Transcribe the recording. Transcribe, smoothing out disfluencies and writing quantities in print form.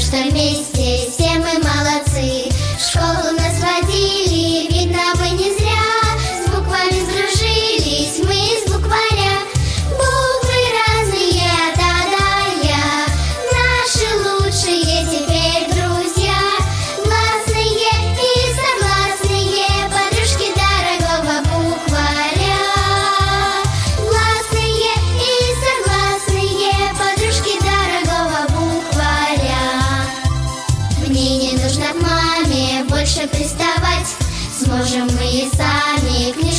что вместе все мы молодцы. В школу нас водили, видно бы не зря. С буквами сдружились мы из букваря. Буквы разные, да-да-я, наши лучшие теперь друзья. Гласные и согласные, подружки дорогого букваря. Гласные и согласные, подружки дорогого букваря. Мне не нужно к маме больше приставать, сможем мы и сами к ней